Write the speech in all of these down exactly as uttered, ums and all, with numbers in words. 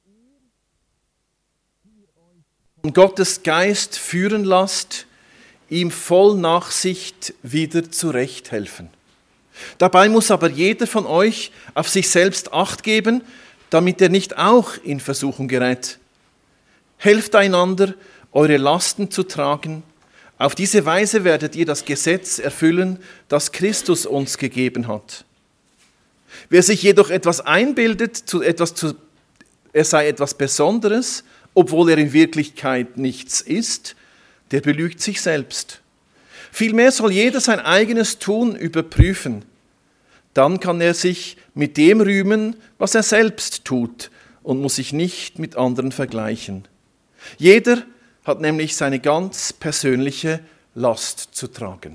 von Gottes Geist führen lasst, ihm voll Nachsicht wieder zurechthelfen. Dabei muss aber jeder von euch auf sich selbst Acht geben, damit er nicht auch in Versuchung gerät. Helft einander, eure Lasten zu tragen. Auf diese Weise werdet ihr das Gesetz erfüllen, das Christus uns gegeben hat. Wer sich jedoch etwas einbildet, zu etwas zu, er sei etwas Besonderes, obwohl er in Wirklichkeit nichts ist, der belügt sich selbst. Vielmehr soll jeder sein eigenes Tun überprüfen. Dann kann er sich mit dem rühmen, was er selbst tut und muss sich nicht mit anderen vergleichen. Jeder hat nämlich seine ganz persönliche Last zu tragen.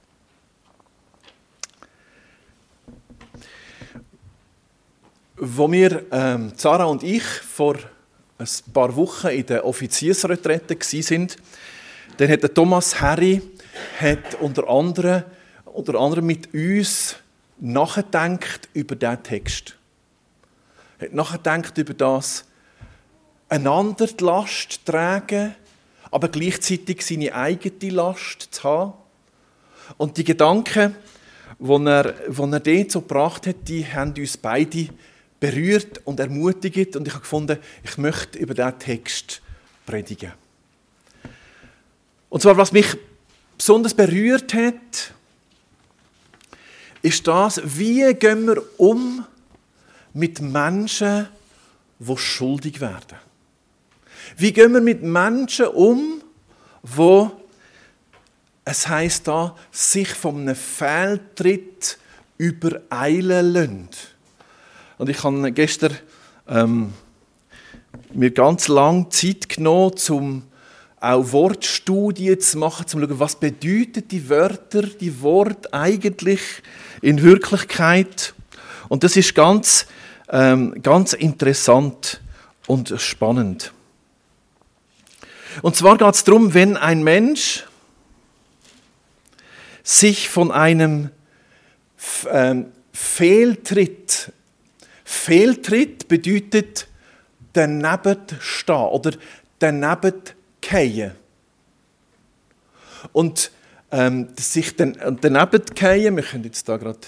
Wo wir, ähm, Sarah und ich, vor ein paar Wochen in der Offiziersretrette waren, dann hat der Thomas Harry hat unter anderem, unter anderem mit uns nachgedacht über diesen Text. Er hat nachgedacht über das, einander die Last tragen, aber gleichzeitig seine eigene Last zu haben. Und die Gedanken, die er, die er dort so gebracht hat, die haben uns beide berührt und ermutigt. Und ich habe gefunden, ich möchte über diesen Text predigen. Und zwar, was mich besonders berührt hat, ist das, wie gehen wir um mit Menschen, die schuldig werden. Wie gehen wir mit Menschen um, die, es heisst da, sich von einem Fehltritt übereilen lassen. Und ich habe gestern ähm, mir ganz lange Zeit genommen, um auch Wortstudien zu machen, um zu schauen, was bedeuten die Wörter, die Worte eigentlich in Wirklichkeit. Und das ist ganz, ähm, ganz interessant und spannend. Und zwar geht es darum, wenn ein Mensch sich von einem ähm, Fehltritt, Fehltritt bedeutet daneben stehen oder daneben fallen. Und ähm, sich dann, daneben fallen, wir können jetzt da gerade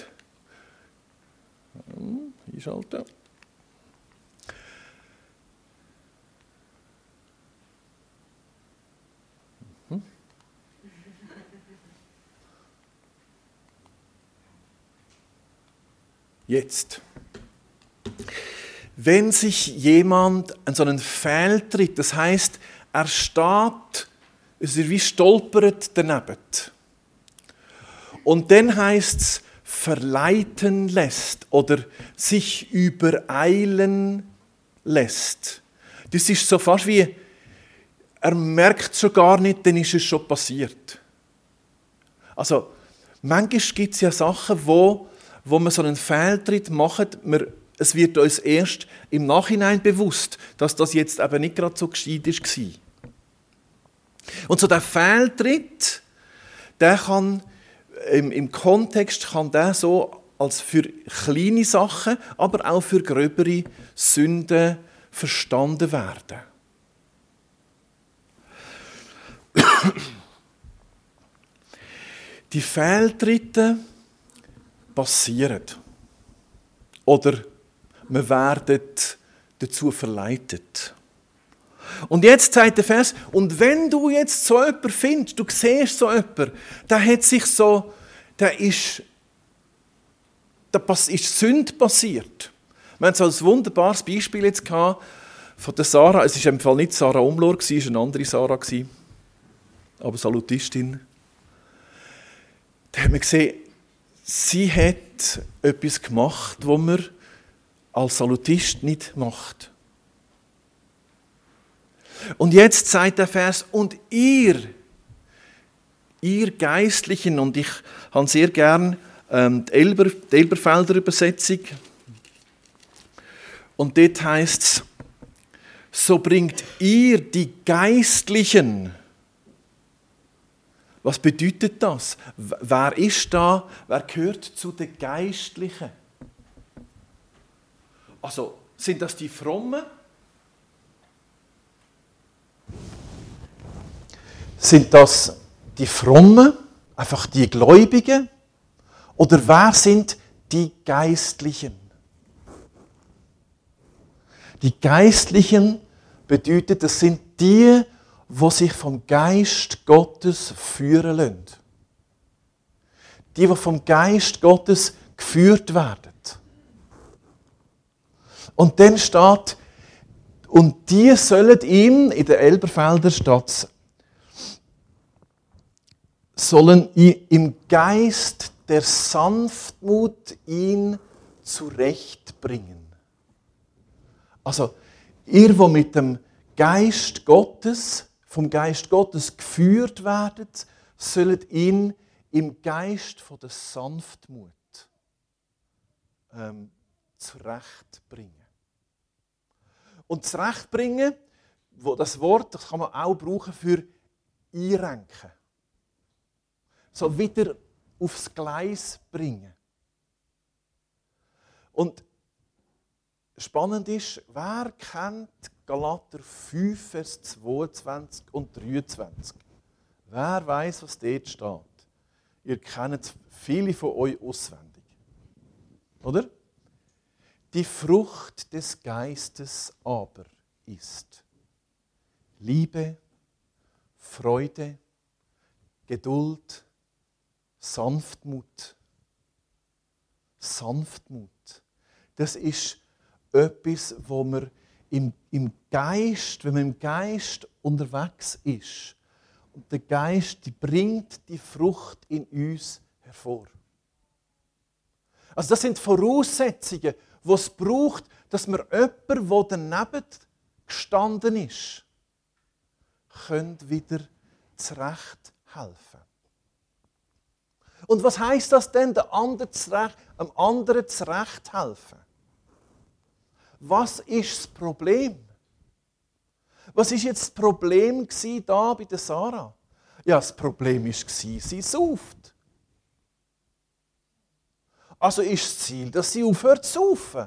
einschalten. Jetzt. Wenn sich jemand an so einen Fehltritt, das heisst, er steht, es ist wie stolpert daneben. Und dann heisst es, verleiten lässt oder sich übereilen lässt. Das ist so fast wie, er merkt es schon gar nicht, dann ist es schon passiert. Also, manchmal gibt es ja Sachen, wo wo wir so einen Fehltritt machen, wir, es wird uns erst im Nachhinein bewusst, dass das jetzt eben nicht gerade so gescheit war. Und so der Fehltritt, der kann im, im Kontext kann der so als für kleine Sachen, aber auch für gröbere Sünden verstanden werden. Die Fehltritte passieren. Oder wir werden dazu verleitet. Und jetzt sagt der Vers, und wenn du jetzt so jemanden findest, du siehst so jemanden, der hat sich so, der ist, da ist Sünde passiert. Wir haben so ein wunderbares Beispiel jetzt gehabt von der Sarah. Es war im Fall nicht Sarah Umlor, es war eine andere Sarah, aber Salutistin. Da haben wir gesehen, sie hat etwas gemacht, was man als Salutist nicht macht. Und jetzt sagt der Vers, und ihr, ihr Geistlichen, und ich habe sehr gern ähm, die, Elber, die Elberfelder Übersetzung, und dort heisst es, so bringt ihr die Geistlichen. Was bedeutet das? Wer ist da? Wer gehört zu den Geistlichen? Also, sind das die Frommen? Sind das die Frommen, einfach die Gläubigen? Oder wer sind die Geistlichen? Die Geistlichen bedeutet, das sind die, die sich vom Geist Gottes führen lassen. Die, die vom Geist Gottes geführt werden. Und dann steht, und die sollen ihm, in der Elberfelder Stadt, sollen im Geist der Sanftmut ihn zurechtbringen. Also, ihr, wo mit dem Geist Gottes, vom Geist Gottes geführt werdet, sollt ihn im Geist von der Sanftmut ähm, zurechtbringen. Und zurechtbringen, wo das Wort, das kann man auch brauchen für einrenken. So wieder aufs Gleis bringen. Und spannend ist, wer kennt Galater fünf, Vers zweiundzwanzig und dreiundzwanzig? Wer weiß, was dort steht? Ihr kennt viele von euch auswendig. Oder? Die Frucht des Geistes aber ist Liebe, Freude, Geduld, Sanftmut. Sanftmut. Das ist etwas, wo man im, im Geist, wenn man im Geist unterwegs ist, und der Geist die bringt die Frucht in uns hervor. Also das sind Voraussetzungen, die es braucht, dass man jemanden, der daneben gestanden ist, könnt wieder zurecht helfen. Und was heisst das denn, dem anderen zurecht, dem anderen zurecht helfen? Was ist das Problem? Was ist jetzt das Problem da bei der Sarah? Ja, das Problem war, sie sauft. Also ist das Ziel, dass sie aufhört zu saufen.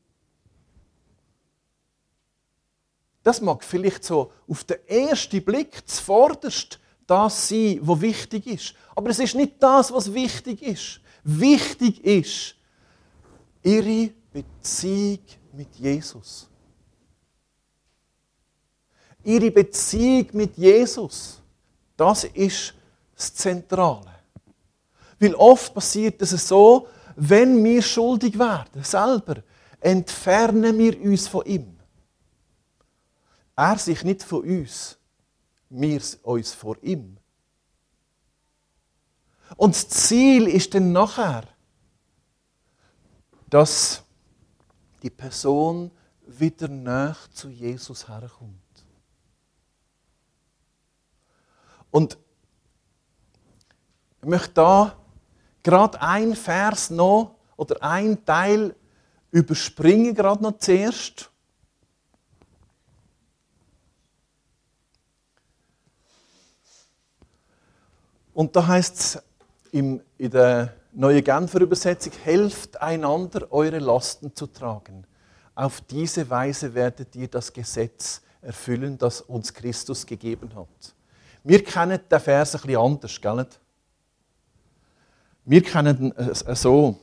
Das mag vielleicht so auf den ersten Blick zuvorderst das sein, was wichtig ist. Aber es ist nicht das, was wichtig ist. Wichtig ist ihre Beziehung mit Jesus. Ihre Beziehung mit Jesus, das ist das Zentrale. Weil oft passiert es so, wenn wir schuldig werden, selber, entfernen wir uns von ihm. Er sich nicht von uns, wir uns vor ihm. Und das Ziel ist dann nachher, dass die Person wieder näher zu Jesus herkommt. Und ich möchte da gerade ein Vers noch oder ein Teil überspringen, gerade noch zuerst. Und da heißt es in der Neuen Genfer Übersetzung, helft einander, eure Lasten zu tragen. Auf diese Weise werdet ihr das Gesetz erfüllen, das uns Christus gegeben hat. Wir kennen den Vers ein bisschen anders, gell? Wir kennen es so.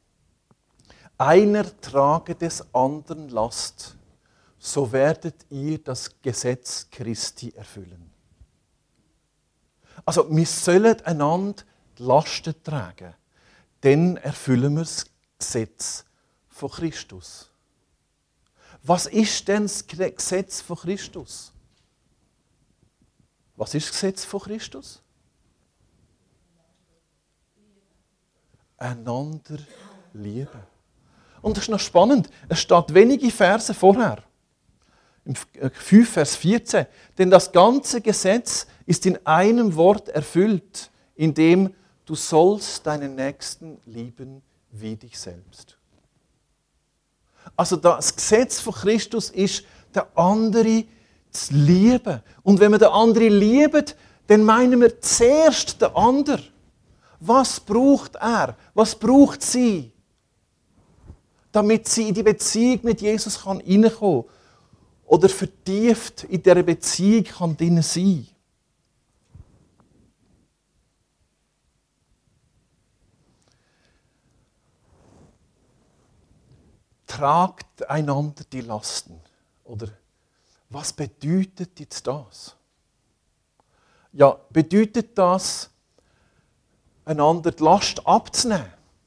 Einer trage des anderen Last, so werdet ihr das Gesetz Christi erfüllen. Also wir sollen einander die Lasten tragen, dann erfüllen wir das Gesetz von Christus. Was ist denn das Gesetz von Christus? Was ist das Gesetz von Christus? Einander lieben. Und das ist noch spannend. Es steht wenige Verse vorher. Im fünf, Vers vierzehn. Denn das ganze Gesetz ist in einem Wort erfüllt, in dem du sollst deinen Nächsten lieben wie dich selbst. Also das Gesetz von Christus ist, der andere zu lieben. Und wenn wir den anderen lieben, dann meinen wir zuerst den anderen. Was braucht er? Was braucht sie? Damit sie in die Beziehung mit Jesus hineinkommen kann oder vertieft in dieser Beziehung kann drin sein. tragt einander die Lasten. Oder was bedeutet jetzt das? Ja, bedeutet das, einander die Last abzunehmen?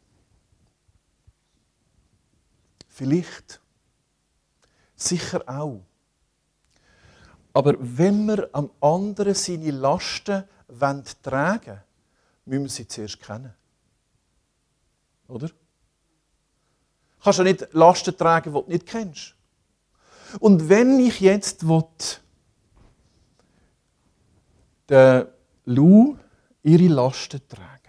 Vielleicht. Sicher auch. Aber wenn wir am anderen seine Lasten tragen wollen, müssen wir sie zuerst kennen. Oder? Du kannst ja nicht Lasten tragen, die du nicht kennst. Und wenn ich jetzt will, der Lou ihre Lasten tragen,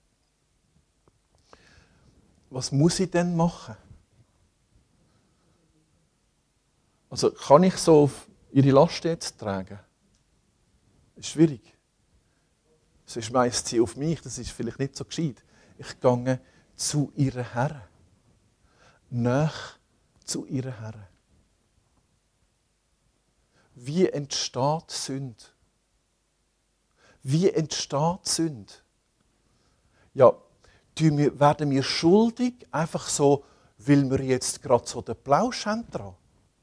was muss ich denn machen? Also kann ich so auf ihre Lasten jetzt tragen? Das ist schwierig. Sonst schmeißt sie auf mich, das ist vielleicht nicht so gescheit. Ich gehe zu ihrer Herren. Nach zu ihrer Herren. Wie entsteht Sünde? Wie entsteht Sünde? Ja, werden wir schuldig, einfach so, weil wir jetzt gerade so den Plausch haben dran?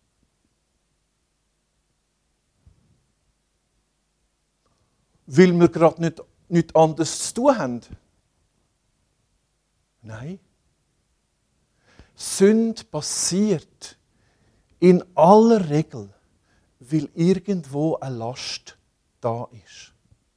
Weil wir gerade nicht, nichts anderes zu tun haben? Nein. Sünde passiert in aller Regel, weil irgendwo eine Last da ist.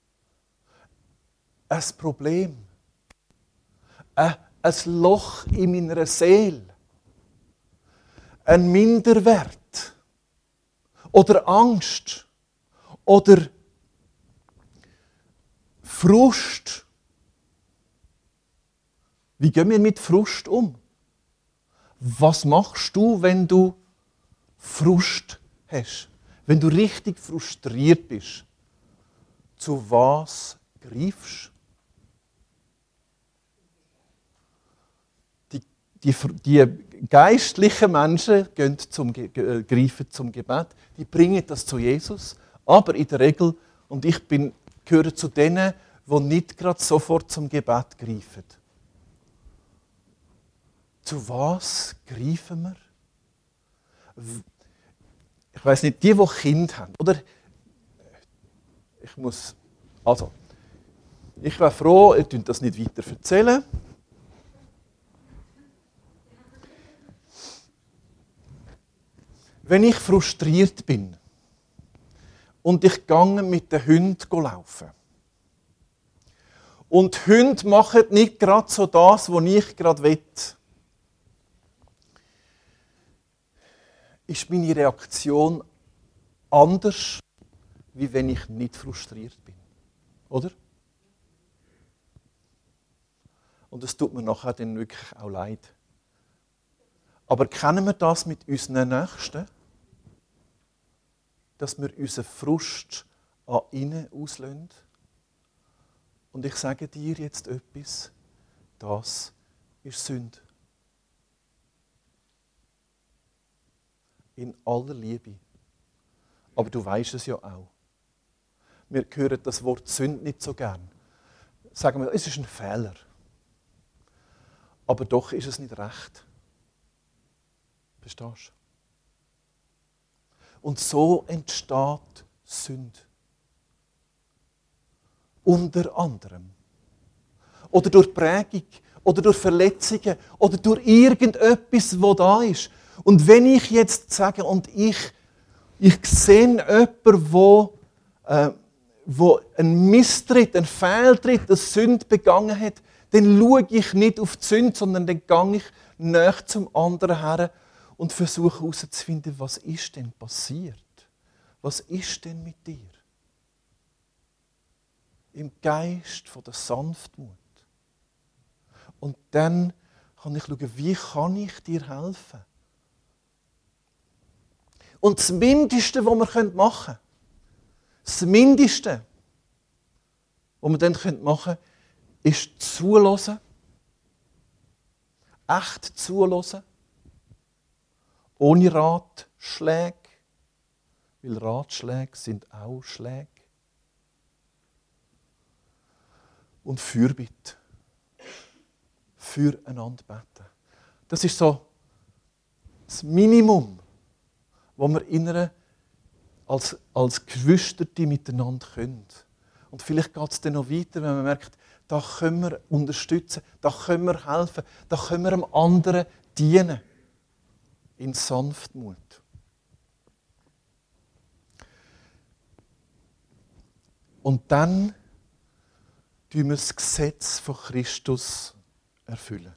Ein Problem. Ein, ein Loch in meiner Seele. Ein Minderwert. Oder Angst. Oder Frust. Wie gehen wir mit Frust um? Was machst du, wenn du Frust hast? Wenn du richtig frustriert bist? Zu was greifst? Die, die, die geistlichen Menschen gehen zum, äh, greifen zum Gebet. Die bringen das zu Jesus. Aber in der Regel, und ich bin, gehöre zu denen, die nicht gerade sofort zum Gebet greifen. Zu was greifen wir? Ich weiss nicht, die, die Kinder haben, oder? Ich muss, also, ich wäre froh, ihr könnt das nicht weiter erzählen. Wenn ich frustriert bin und ich gehe mit den Hunden laufen und die Hunde machen nicht gerade so das, was ich gerade will, ist meine Reaktion anders, wie wenn ich nicht frustriert bin. Oder? Und es tut mir nachher dann wirklich auch leid. Aber kennen wir das mit unseren Nächsten? Dass wir unseren Frust an ihnen auslösen? Und ich sage dir jetzt etwas, das ist Sünde. In aller Liebe. Aber du weißt es ja auch. Wir hören das Wort Sünde nicht so gern. Sagen wir, es ist ein Fehler. Aber doch ist es nicht recht. Verstehst du? Und so entsteht Sünde. Unter anderem. Oder durch Prägung, oder durch Verletzungen, oder durch irgendetwas, das da ist. Und wenn ich jetzt sage, und ich, ich sehe jemanden, wo, äh, wo einen Misstritt, einen Fehltritt, eine Sünde begangen hat, dann schaue ich nicht auf die Sünde, sondern dann gehe ich näher zum anderen her und versuche herauszufinden, was ist denn passiert? Was ist denn mit dir? Im Geist von der Sanftmut. Und dann kann ich schauen, wie kann ich dir helfen? Und das Mindeste, was wir machen können, das Mindeste, was wir dann machen können, ist zuhören, echt zuhören, ohne Ratschläge, weil Ratschläge sind auch Schläge. Und Fürbitte. Füreinander beten. Das ist so Das Minimum, was wir in einer, als, als Geschwister miteinander können. Und vielleicht geht es dann noch weiter, wenn man merkt, da können wir unterstützen, da können wir helfen, da können wir dem anderen dienen. In Sanftmut. Und dann tun wir das Gesetz von Christus erfüllen.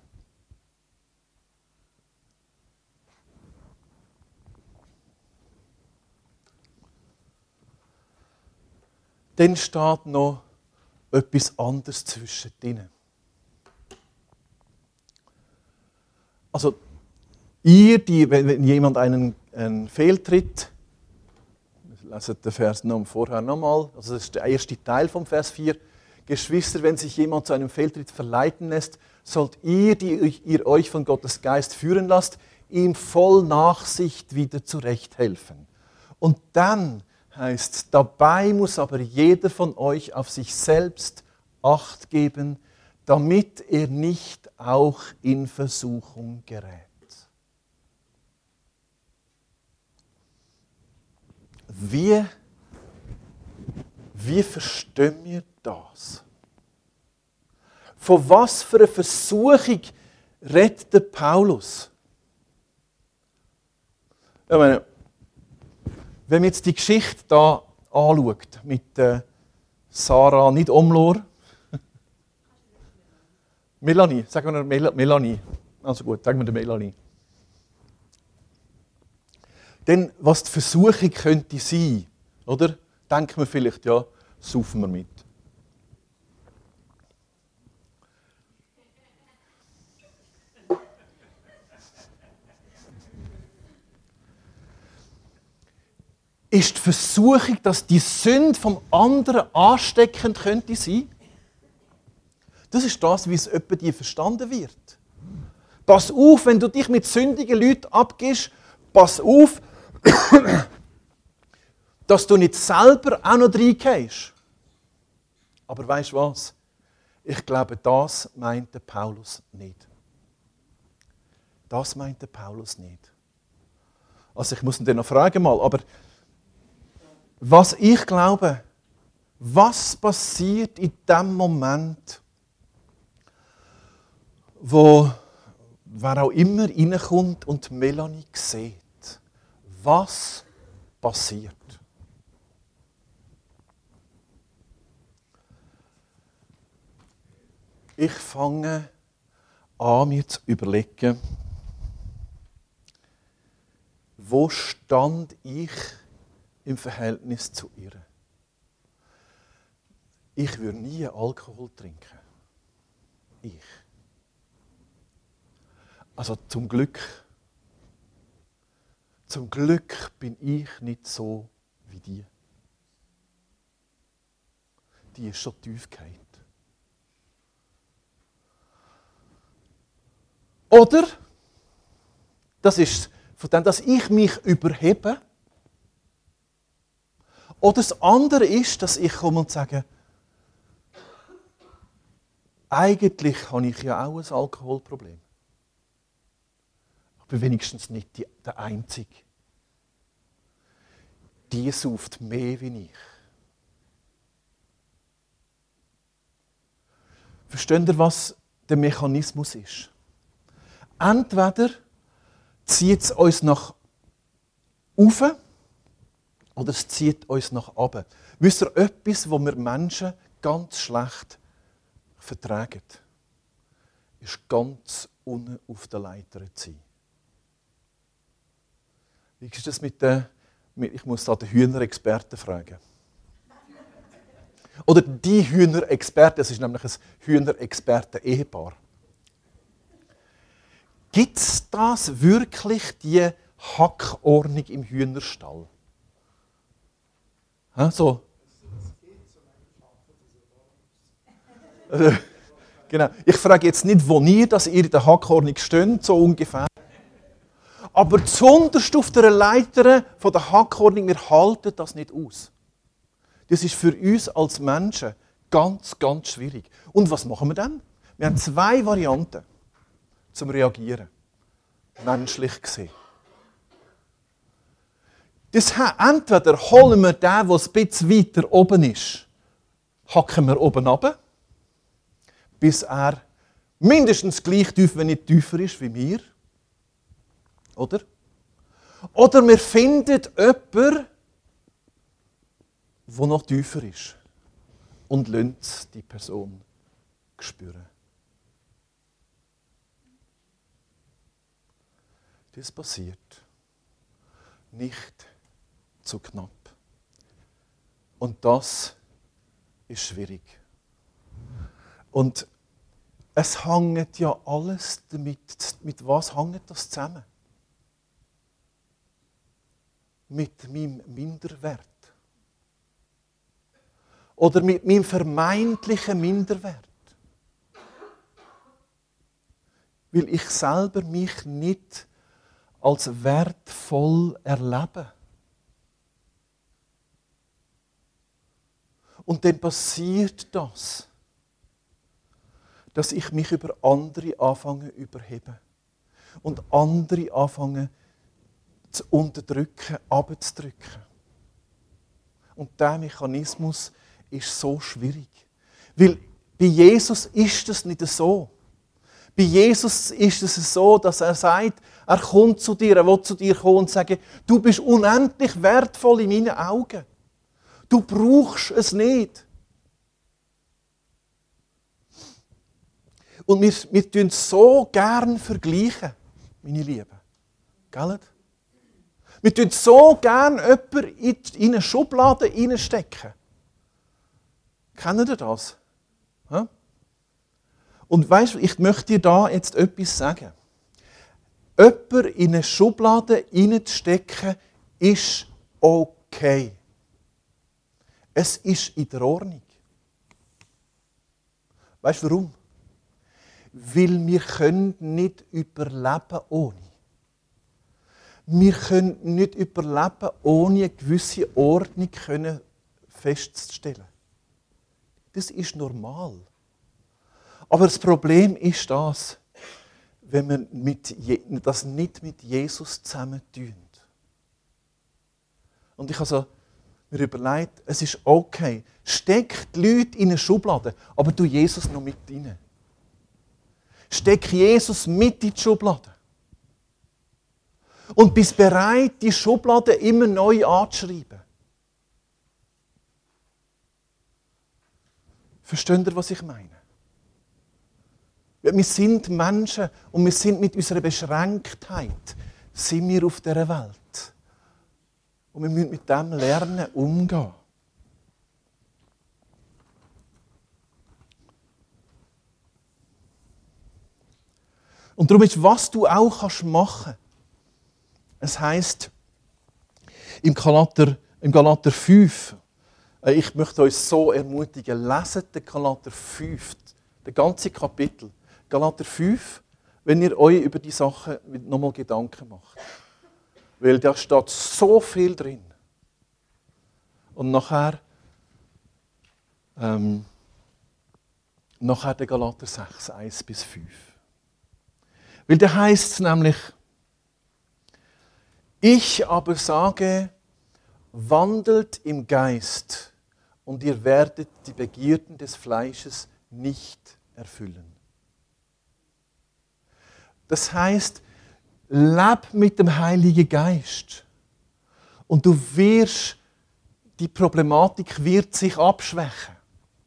Dann steht noch etwas anderes zwischen ihnen. Also, ihr, die, wenn jemand einen, einen Fehltritt, wir lesen den Vers noch vorher nochmal, also das ist der erste Teil vom Vers vier, Geschwister, wenn sich jemand zu einem Fehltritt verleiten lässt, sollt ihr, die ihr euch von Gottes Geist führen lasst, ihm voll Nachsicht wieder zurechthelfen. Und dann heißt es, dabei muss aber jeder von euch auf sich selbst Acht geben, damit er nicht auch in Versuchung gerät. Wie, wie verstehen wir das? Von was für einer Versuchung redet der Paulus? Ich meine, wenn man jetzt die Geschichte hier anschaut, mit äh, Sarah, nicht Omlor, Melanie, sagen wir Mel- Melanie, also gut, sagen wir der Melanie. Denn was die Versuchung könnte sein, oder? Denken wir vielleicht, ja, saufen wir mit. Ist die Versuchung, dass die Sünde vom anderen ansteckend könnte sein? Das ist das, wie es etwa dir verstanden wird. Pass auf, wenn du dich mit sündigen Leuten abgibst, pass auf, dass du nicht selber auch noch reingehst. Aber weißt du was? Ich glaube, das meinte Paulus nicht. Das meinte Paulus nicht. Also ich muss ihn dann noch fragen mal, aber was ich glaube, was passiert in dem Moment, wo wer auch immer reinkommt und Melanie sieht? Was passiert? Ich fange an, mir zu überlegen, wo stand ich im Verhältnis zu ihr? Ich würde nie Alkohol trinken. Ich. Also zum Glück. Zum Glück bin ich nicht so wie die. Die ist schon tief gefallen. Oder, das ist von dem, dass ich mich überhebe. Oder das andere ist, dass ich komme und sage, eigentlich habe ich ja auch ein Alkoholproblem. Ich bin wenigstens nicht die, der Einzige. Die sauft mehr wie ich. Versteht ihr, was der Mechanismus ist? Entweder zieht es uns nach oben oder es zieht uns nach unten. Wisst ihr, etwas, was wir Menschen ganz schlecht vertragen, ist ganz unten auf der Leiter zu sein. Wie ist das mit den, ich muss da den Hühnerexperten fragen. Oder die Hühnerexperten, das ist nämlich ein Hühnerexperten-Ehepaar. Gibt es das wirklich, die Hackordnung im Hühnerstall? Ha, so. Genau. Ich frage jetzt nicht, wo ihr, dass ihr in der Hackordnung steht, so ungefähr. Aber zuunterst auf der Leiter von der Hackordnung, wir halten das nicht aus. Das ist für uns als Menschen ganz, ganz schwierig. Und was machen wir dann? Wir haben zwei Varianten zum Reagieren. Menschlich gesehen. Das heißt, entweder holen wir den, der ein bisschen weiter oben ist, hacken wir oben runter, bis er mindestens gleich tief, wenn nicht tiefer ist wie wir. Oder? Oder wir finden jemanden, der noch tiefer ist und lassen die Person spüren. Das passiert nicht zu knapp. Und das ist schwierig. Und es hängt ja alles damit, mit was hängt das zusammen? Mit meinem Minderwert. Oder mit meinem vermeintlichen Minderwert. Weil ich selber mich nicht als wertvoll erlebe. Und dann passiert das, dass ich mich über andere anfange zu überheben. Und andere anfange zu unterdrücken, abzudrücken. Und dieser Mechanismus ist so schwierig. Weil bei Jesus ist es nicht so. Bei Jesus ist es so, dass er sagt, er kommt zu dir, er will zu dir kommen und sagen, du bist unendlich wertvoll in meinen Augen. Du brauchst es nicht. Und wir, wir tun so gern vergleichen, meine Lieben. Gell? Wir tun so gern jemanden in eine Schublade hineinstecken. Kennen ihr das? Ja? Und weißt du, ich möchte dir da jetzt etwas sagen. Jemanden in eine Schublade hineinzustecken, ist okay. Es ist in der Ordnung. Weißt du warum? Weil wir können nicht überleben ohne. Wir können nicht überleben, ohne eine gewisse Ordnung festzustellen. Das ist normal. Aber das Problem ist das, wenn wir mit Je- das nicht mit Jesus zusammen tun. Und ich habe so mir überlegt, es ist okay. Steck die Leute in eine Schublade, aber du Jesus noch mit rein. Steck Jesus mit in die Schublade. Und bist bereit, die Schublade immer neu anzuschreiben. Versteht ihr, was ich meine? Wir sind Menschen und wir sind mit unserer Beschränktheit sind wir auf dieser Welt. Und wir müssen mit dem lernen, umgehen. Und darum ist, was du auch machen kannst. Es heisst im Galater, im Galater fünf, ich möchte euch so ermutigen, leset den Galater fünf, den ganzen Kapitel. Galater fünf, wenn ihr euch über die Sachen nochmal Gedanken macht. Weil da steht so viel drin. Und nachher, ähm, nachher der Galater sechs, eins bis fünf. Weil da heisst es nämlich, ich aber sage, wandelt im Geist und ihr werdet die Begierden des Fleisches nicht erfüllen. Das heißt, leb mit dem Heiligen Geist und du wirst, die Problematik wird sich abschwächen.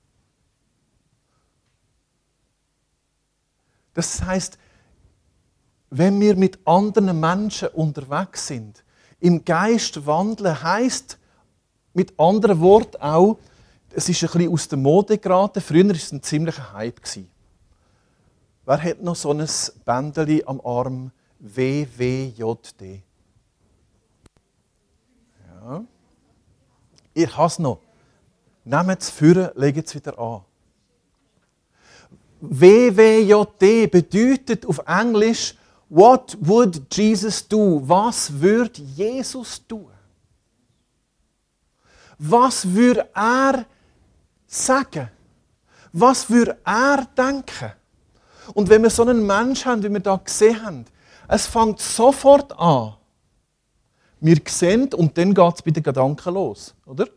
Das heißt, wenn wir mit anderen Menschen unterwegs sind, im Geist wandeln, heisst mit anderen Worten auch, es ist ein bisschen aus der Mode geraten. Früher war es ein ziemlicher Hype. Wer hat noch so ein Bändeli am Arm? W W J D. Ja. Ich habe es noch. Nehmt es vor, legt es wieder an. W W J D bedeutet auf Englisch What would Jesus do? Was würde Jesus tun? Was würde er sagen? Was würde er denken? Und wenn wir so einen Menschen haben, wie wir da gesehen haben, es fängt sofort an, Wir sehen und dann geht es bei den Gedanken los, oder?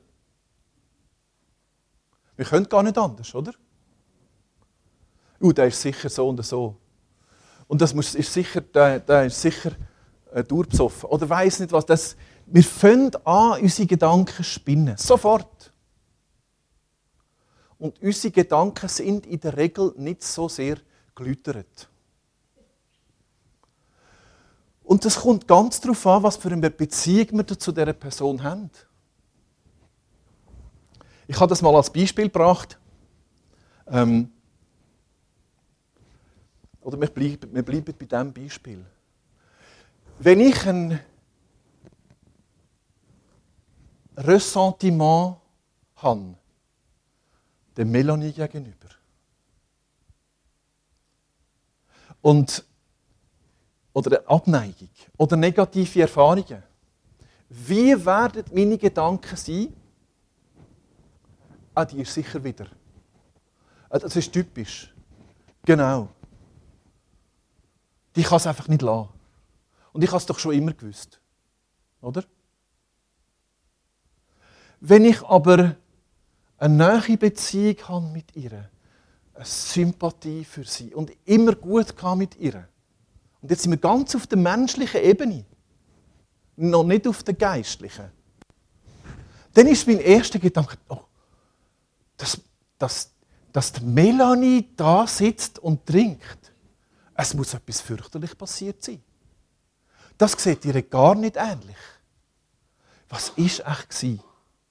Wir können gar nicht anders, oder? Uh, der ist sicher so und so. Und das muss, ist sicher, der, der ist sicher äh, durchbesoffen. Oder weiss nicht was. Das, wir fangen an, unsere Gedanken spinnen. Sofort. Und unsere Gedanken sind in der Regel nicht so sehr geläutert. Und das kommt ganz darauf an, was für eine Beziehung wir zu dieser Person haben. Ich habe das mal als Beispiel gebracht. Ähm, oder wir bleiben, wir bleiben bei diesem Beispiel. Wenn ich ein Ressentiment habe, der Melanie gegenüber, und, oder eine Abneigung oder negative Erfahrungen, wie werden meine Gedanken sein? Ah, die ist sicher wieder. Das ist typisch. Genau. Die kann es einfach nicht lassen. Und ich habe es doch schon immer gewusst. Oder? Wenn ich aber eine nahe Beziehung habe mit ihr, eine Sympathie für sie und immer gut kann mit ihr, und jetzt sind wir ganz auf der menschlichen Ebene, noch nicht auf der geistlichen, dann ist mein erster Gedanke, oh, dass, dass, dass die Melanie da sitzt und trinkt. Es muss etwas fürchterlich passiert sein. Das sieht ihr gar nicht ähnlich. Was war echt?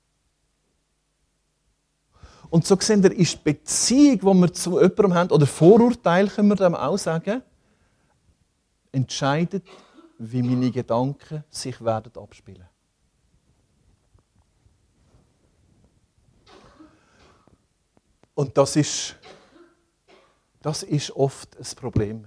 Und so sehen wir, ist die Beziehung, die wir zu jemandem haben, oder Vorurteil, können wir dem auch sagen, entscheidet, wie meine Gedanken sich werden abspielen. Und das ist, das ist oft ein Problem.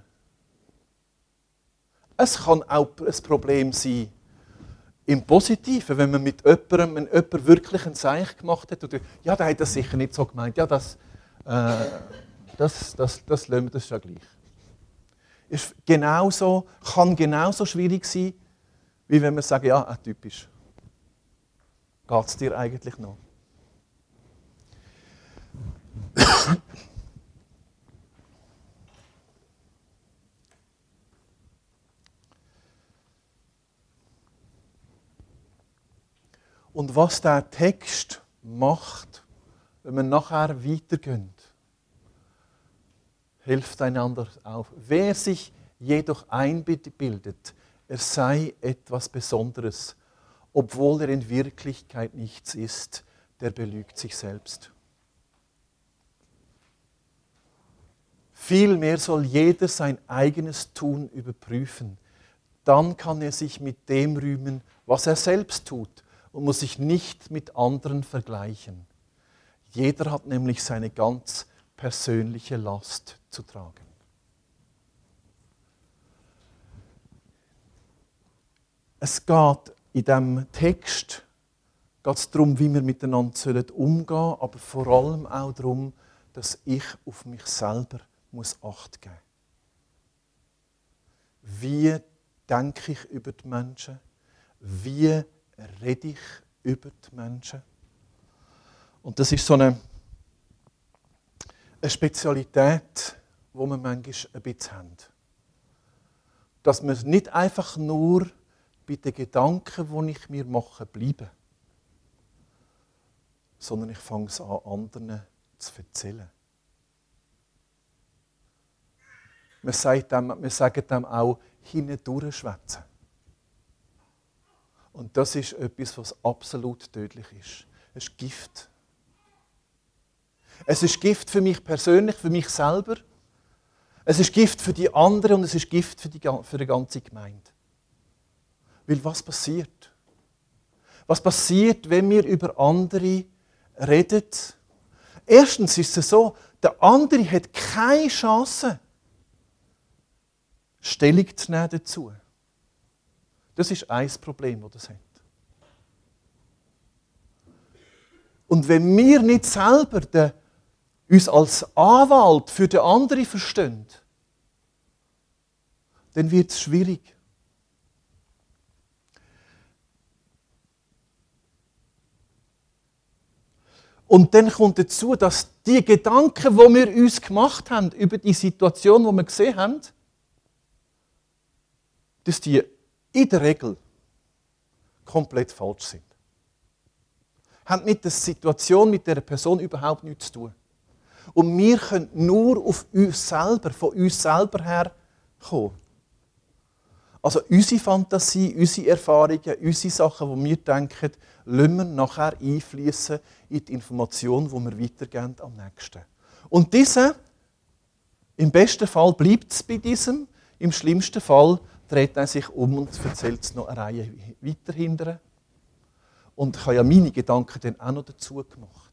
Es kann auch ein Problem sein im Positiven, wenn man mit jemandem, wenn jemand wirklich ein Zeichen gemacht hat. Oder, ja, der hat das sicher nicht so gemeint. Ja, das, äh, das, das, das lassen wir, das ist ja gleich. Ist genauso, kann genauso schwierig sein, wie wenn wir sagen, ja, äh, typisch. Geht es dir eigentlich noch? Und was der Text macht, wenn wir nachher weitergehen, hilft einander auf. Wer sich jedoch einbildet, er sei etwas Besonderes, obwohl er in Wirklichkeit nichts ist, der belügt sich selbst. Vielmehr soll jeder sein eigenes Tun überprüfen. Dann kann er sich mit dem rühmen, was er selbst tut, und muss sich nicht mit anderen vergleichen. Jeder hat nämlich seine ganz persönliche Last zu tragen. Es geht in diesem Text geht's darum, wie wir miteinander umgehen sollen, aber vor allem auch darum, dass ich auf mich selber muss Acht geben muss. Wie denke ich über die Menschen? Wie rede ich über die Menschen? Und das ist so eine, eine Spezialität, die wir manchmal ein bisschen haben. Dass wir nicht einfach nur bei den Gedanken, die ich mir mache, bleiben, sondern ich fange es an, anderen zu erzählen. Wir sagen dem, wir sagen dem auch hindurchschwätzen. Und das ist etwas, was absolut tödlich ist. Es ist Gift. Es ist Gift für mich persönlich, für mich selber. Es ist Gift für die anderen und es ist Gift für die, für die ganze Gemeinde. Weil was passiert? Was passiert, wenn wir über andere reden? Erstens ist es so, der andere hat keine Chance, Stellung zu nehmen dazu. Das ist ein Problem, das das hat. Und wenn wir nicht selber den, uns als Anwalt für den anderen verstehen, dann wird es schwierig. Und dann kommt dazu, dass die Gedanken, die wir uns gemacht haben über die Situation, die wir gesehen haben, dass die in der Regel komplett falsch sind. Haben mit der Situation, mit der Person überhaupt nichts zu tun. Und wir können nur auf uns selber, von uns selber her kommen. Also unsere Fantasie, unsere Erfahrungen, unsere Sachen, die wir denken, lassen wir nachher einfließen in die Information, die wir weitergeben am nächsten. Und diese, im besten Fall bleibt es bei diesem, im schlimmsten Fall dreht er sich um und erzählt es noch eine Reihe weiter hinterher. Und ich habe ja meine Gedanken dann auch noch dazu gemacht.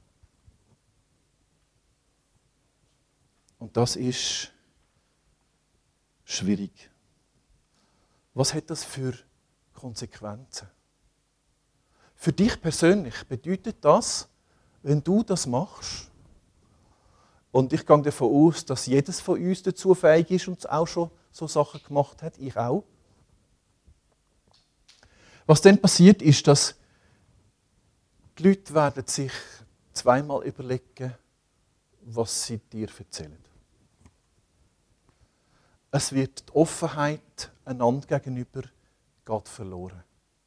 Und das ist schwierig. Was hat das für Konsequenzen? Für dich persönlich bedeutet das, wenn du das machst, und ich gehe davon aus, dass jedes von uns dazu fähig ist und auch schon so Sachen gemacht hat, ich auch. Was dann passiert, ist, dass die Leute werden sich zweimal überlegen, was sie dir erzählen. Es wird die Offenheit einander gegenüber geht verloren.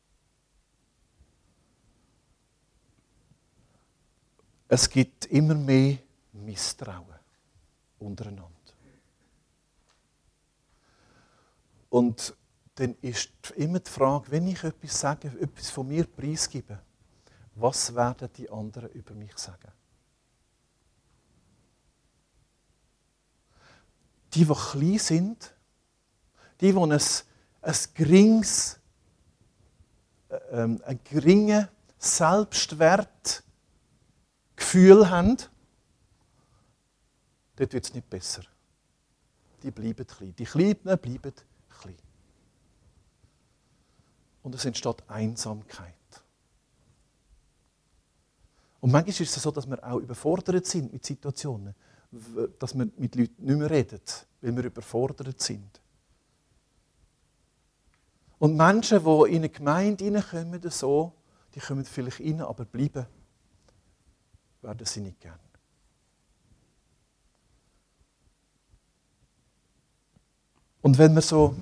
Es gibt immer mehr Misstrauen untereinander. Und dann ist immer die Frage, wenn ich etwas sage, etwas von mir preisgebe, was werden die anderen über mich sagen? Die, die klein sind, die, die ein, ein geringes, äh, ein geringen Selbstwertgefühl haben, dort wird es nicht besser. Die bleiben klein. Die Kleinen bleiben klein. Und es entsteht Einsamkeit. Und manchmal ist es so, dass wir auch überfordert sind mit Situationen, dass wir mit Leuten nicht mehr reden, weil wir überfordert sind. Und Menschen, die in eine Gemeinde hineinkommen, so, die kommen vielleicht rein, aber bleiben werden sie nicht gern. Und wenn wir so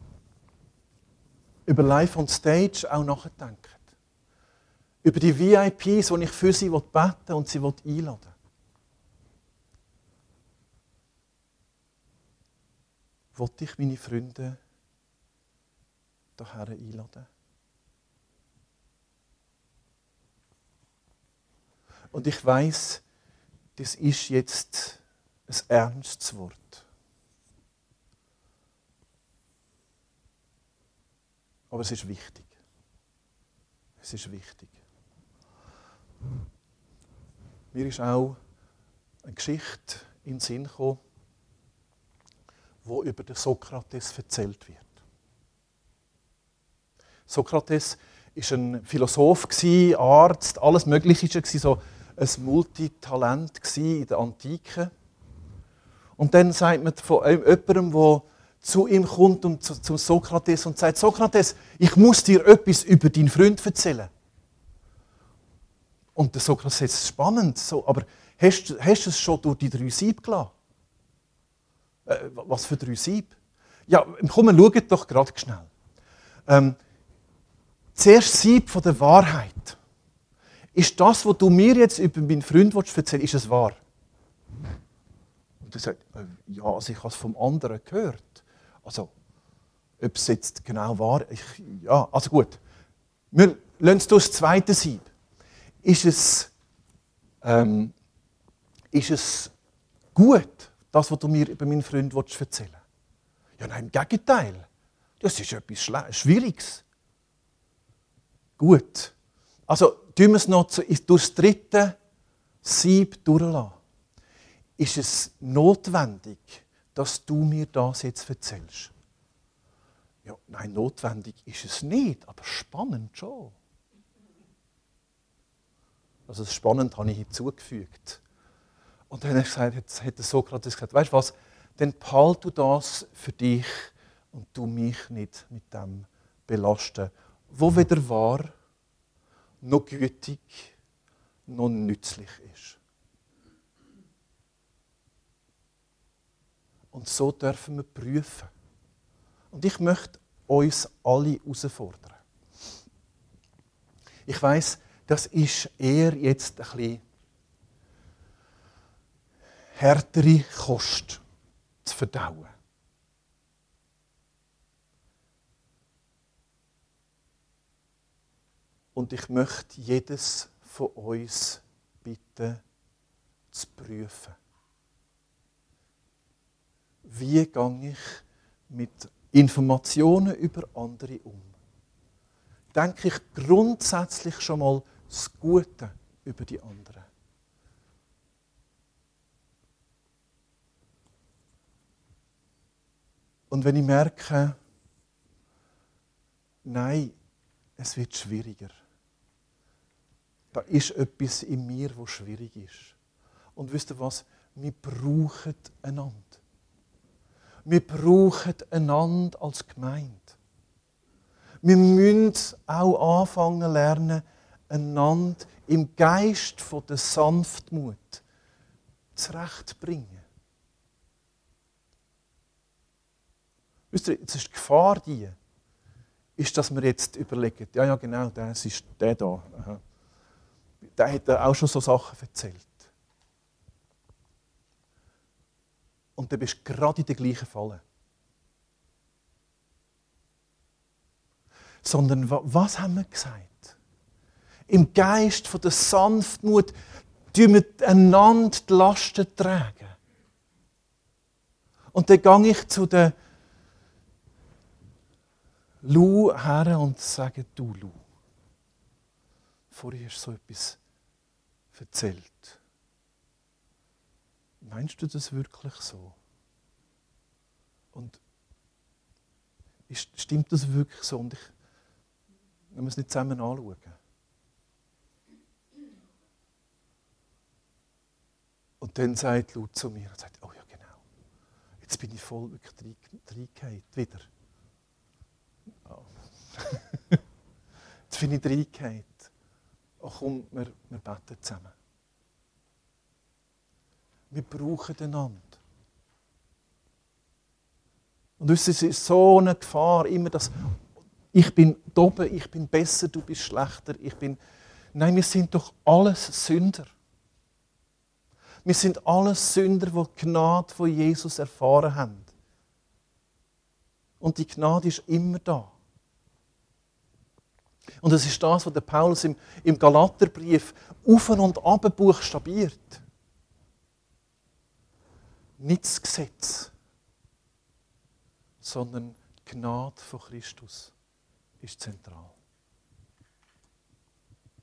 über Live on Stage auch nachdenken, über die V I Ps, die ich für sie beten und sie einladen will, will ich meine Freunde daher einladen. Und ich weiss, das ist jetzt ein ernstes Wort. Aber es ist wichtig. Es ist wichtig. Mir ist auch eine Geschichte in den Sinn gekommen, wo über den Sokrates erzählt wird. Sokrates war ein Philosoph, Arzt, alles Mögliche war so ein Multitalent in der Antike. Und dann sagt man von jemandem, der zu ihm kommt und zu, zu Sokrates und sagt: Sokrates, ich muss dir etwas über deinen Freund erzählen. Und der Sokrates sagt: spannend, so, aber hast, hast du es schon durch die drei Sieb gelassen? Äh, was für drei Sieb? Ja, komm, schau doch gerade schnell. Ähm, Zuerst Sieb von der Wahrheit. Ist das, was du mir jetzt über meinen Freund erzählst, ist es wahr? Und er sagt: ja, also ich habe es vom anderen gehört. Also, ob es jetzt genau wahr ist, ja, also gut. Wir lassen es durch das zweite Sieb. Ist es, ähm, ist es gut, das, was du mir über meinen Freund erzählen willst? Ja, nein, im Gegenteil. Das ist etwas Schwieriges. Gut. Also, tun wir es noch durch das dritte Sieb durchlassen. Ist es notwendig, dass du mir das jetzt erzählst? Ja, nein, notwendig ist es nicht, aber spannend schon. Also das spannend habe ich hinzugefügt. Und dann hat, gesagt, jetzt hat der Sokrates gesagt: weißt du was, dann behalte du das für dich und du mich nicht mit dem belasten, wo weder wahr, noch gütig, noch nützlich ist. Und so dürfen wir prüfen. Und ich möchte uns alle herausfordern. Ich weiss, das ist eher jetzt ein bisschen härtere Kost zu verdauen. Und ich möchte jedes von uns bitten, zu prüfen. Wie gehe ich mit Informationen über andere um? Denke ich grundsätzlich schon mal das Gute über die anderen? Und wenn ich merke, nein, es wird schwieriger. Da ist etwas in mir, das schwierig ist. Und wisst ihr was? Wir brauchen einander. Wir brauchen einander als Gemeinde. Wir müssen auch anfangen lernen, einander im Geist von der Sanftmut zurechtzubringen. Wisst ihr, jetzt ist die Gefahr die, ist, dass wir jetzt überlegen, ja, ja genau, das ist der da. Aha. Der hat auch schon so Sachen erzählt. Und dann bist du gerade in der gleichen Falle. Sondern was haben wir gesagt? Im Geist von der Sanftmut tun wir einander die Lasten tragen. Und dann gehe ich zu der Lu her und sage, du Lu, vorher hast du so etwas erzählt. Meinst du das wirklich so? Und ist, stimmt das wirklich so? Und ich, wir müssen es nicht zusammen anschauen. Und dann sagt Lu zu mir, und sagt, oh ja genau, jetzt bin ich voll wirklich reingefallen, wieder. Oh. Jetzt bin ich reingefallen. Oh komm, wir, wir beten zusammen. Wir brauchen einander. Und es ist so eine Gefahr, immer das, ich bin oben, ich bin besser, du bist schlechter. Ich bin... Nein, wir sind doch alles Sünder. Wir sind alles Sünder, die die Gnade von Jesus erfahren haben. Und die Gnade ist immer da. Und es ist das, was der Paulus im, im Galaterbrief auf und ab buchstabiert. Nicht das Gesetz, sondern die Gnade von Christus ist zentral.